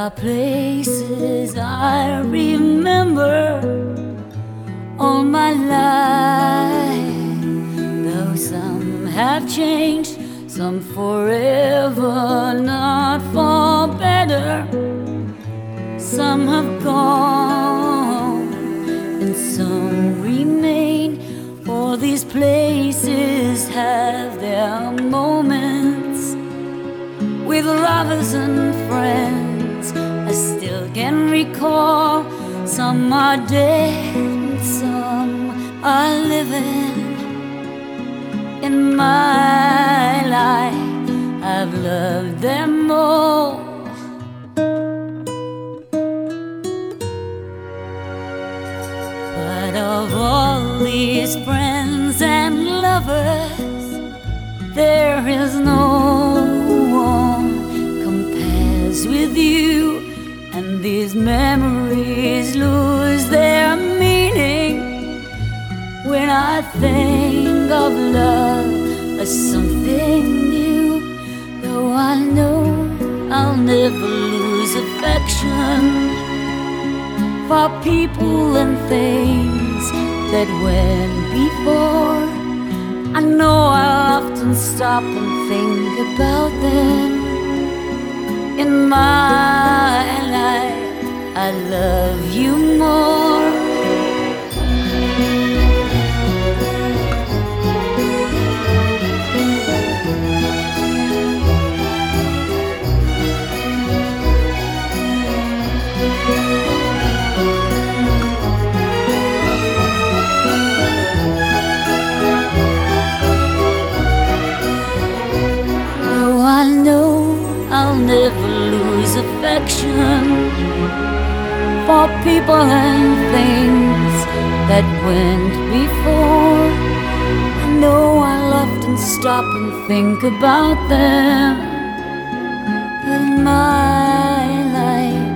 are places I remember all my life, though some have changed, some forever, not for better. Some have gone and some remain, for these places have their moments with lovers and friends. I still can recall. Some are dead and some are living. In my life I've loved them all. But of all these friends and lovers, there is no one compares with you. And these memories lose their meaning when I think of love as something new. Though I know I'll never lose affection for people and things that went before. I know I'll often stop and think about them. In my life I love you more. I'll never lose affection for people and things that went before. I know I'll often stop and think about them. But in my life